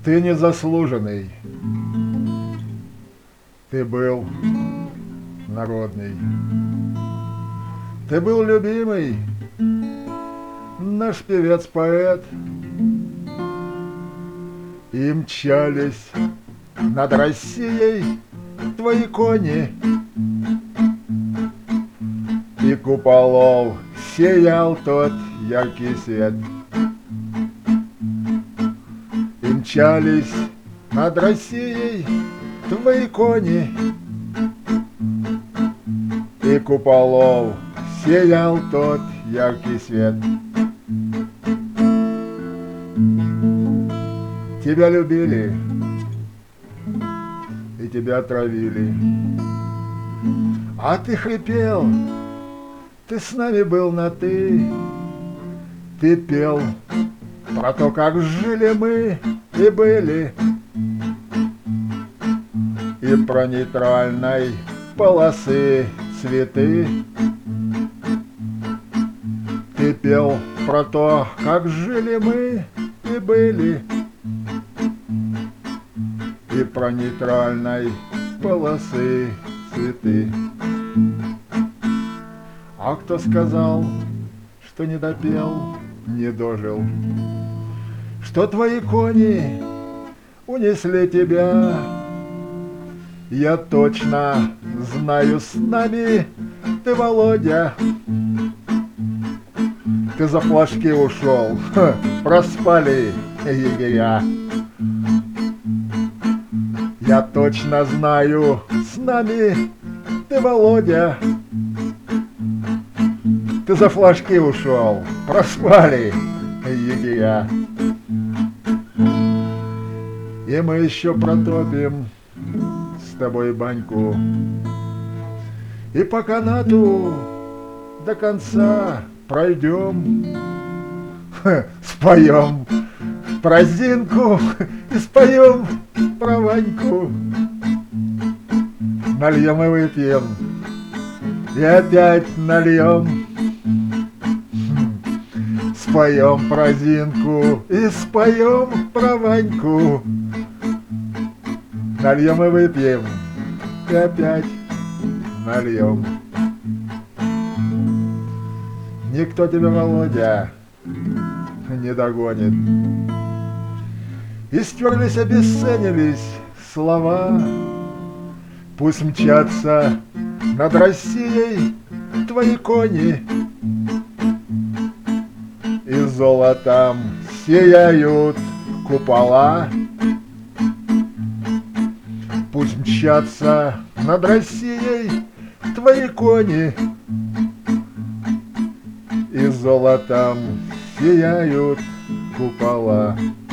Ты незаслуженный, ты был народный, ты был любимый, наш певец-поэт. И мчались над Россией твои кони, и куполов сиял тот яркий свет. И мчались над Россией твои кони, и куполов сиял тот яркий свет. Тебя любили, и тебя травили, а ты хрипел, ты с нами был на «ты». Ты пел про то, как жили мы и были, и про нейтральной полосы цветы. Ты пел про то, как жили мы и были, и про нейтральной полосы цветы. А кто сказал, что не допел, не дожил, что твои кони унесли тебя? Я точно знаю, с нами ты, Володя, ты за флажки ушел, проспали егеря. Я точно знаю, с нами ты, Володя, ты за флажки ушел, проспали егеря. И мы еще протопим с тобой баньку, и по канату до конца пройдем, споем про Зинку и споем про Ваньку. Нальем и выпьем, и опять нальем, споем про Зинку и споем про Ваньку. Нальем и выпьем, и опять нальем. Никто тебя, Володя, не догонит. И стерлись, обесценились слова. Пусть мчатся над Россией твои кони, и золотом сияют купола. Пусть мчатся над Россией твои кони, и золотом сияют купола.